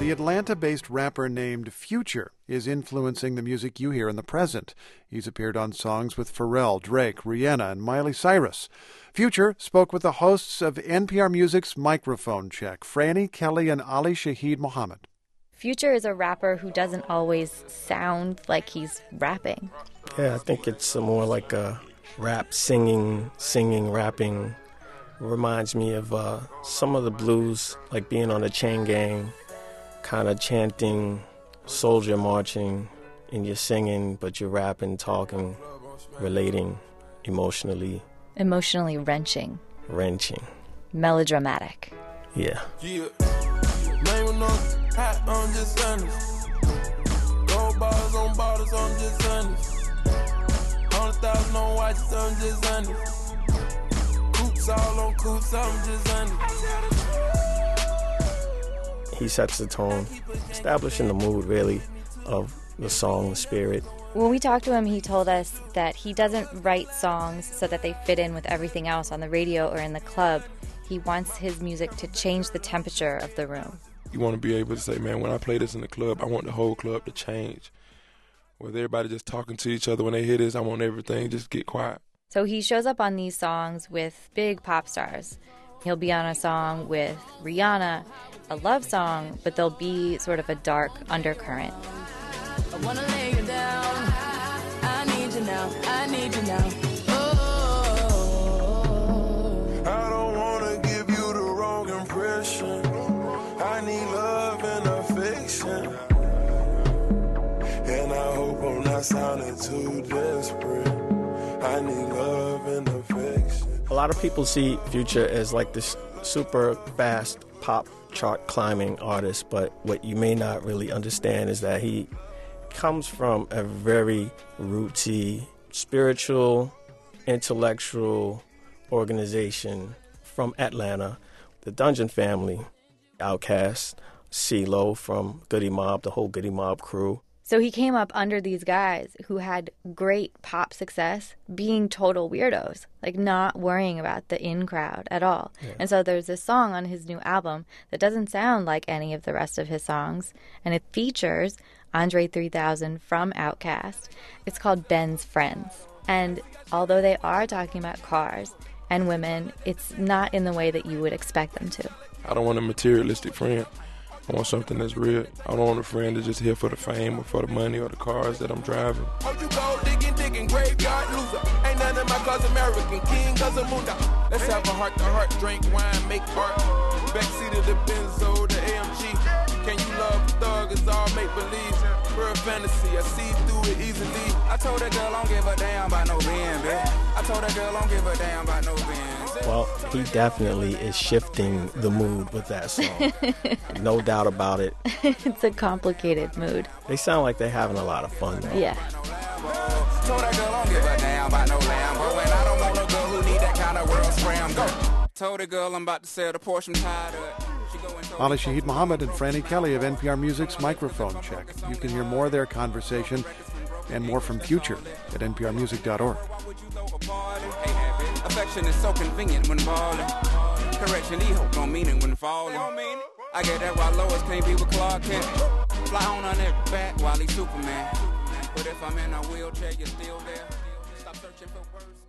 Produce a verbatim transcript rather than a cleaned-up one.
The Atlanta-based rapper named Future is influencing the music you hear in the present. He's appeared on songs with Pharrell, Drake, Rihanna, and Miley Cyrus. Future spoke with the hosts of N P R Music's Microphone Check, Franny Kelly and Ali Shaheed Muhammad. Future is a rapper who doesn't always sound like he's rapping. Yeah, I think it's more like a rap, singing, singing, rapping. It reminds me of uh, some of the blues, like being on the Chain Gang, kind of chanting, soldier marching, and you're singing, but you're rapping, talking, relating emotionally. Emotionally wrenching. Wrenching. Melodramatic. Yeah. Yeah. Name on hat, I'm just honest. Gold bars on bottles, I'm just honest. Hundred thousand on watches, I'm just honest. Coops all on coops, I'm just honest. He sets the tone, establishing the mood, really, of the song, the spirit. When we talked to him, he told us that he doesn't write songs so that they fit in with everything else on the radio or in the club. He wants his music to change the temperature of the room. You want to be able to say, man, when I play this in the club, I want the whole club to change. With everybody just talking to each other when they hear this, I want everything just get quiet. So he shows up on these songs with big pop stars. He'll be on a song with Rihanna, a love song, but there'll be sort of a dark undercurrent. I wanna lay you down. I need you now. I need you now. Oh. I don't wanna give you the wrong impression. I need love and affection. And I hope I'm not sounding too desperate. I need love and affection. A lot of people see Future as like this super fast pop chart climbing artist, but what you may not really understand is that he comes from a very rootsy, spiritual, intellectual organization from Atlanta, the Dungeon Family, Outkast, CeeLo from Goodie Mob, the whole Goodie Mob crew. So he came up under these guys who had great pop success being total weirdos, like not worrying about the in crowd at all. Yeah. And so there's this song on his new album that doesn't sound like any of the rest of his songs, and it features Andre three thousand from Outkast. It's called Ben's Friends. And although they are talking about cars and women, it's not in the way that you would expect them to. I don't want a materialistic friend. I want something that's real. I don't want a friend that's just here for the fame or for the money or the cars that I'm driving. Hope you go digging, digging, graveyard loser. Ain't none of my cause American king, cause of Munda. Let's have a heart-to-heart, drink wine, make art. Backseat of the Benzo, the A M G. Can you love a thug? It's all make-believe. Real fantasy, I see through it easily. I told that girl, don't give a damn about no Benz, bitch. I told that girl, don't give a damn about no Benz. Well, he definitely is shifting the mood with that song. No doubt about it. It's a complicated mood. They sound like they're having a lot of fun, though. Yeah. Told that girl, don't give a damn about no Lambo. And I don't want no girl who need that kind of world scram. Go. Told the girl I'm about to sell the Porsche, I'm tired of it. Ali Shaheed Muhammad and Franny Kelly of N P R Music's Microphone Check. You can hear more of their conversation and more from Future at N P R music dot org. Affection is so convenient when balling. Correction, he hope don't mean it when falling. I get that while Lois can't be with Clark Kent. Fly on on that back while he's Superman. But if I'm in a wheelchair, you're still there. Stop searching for words.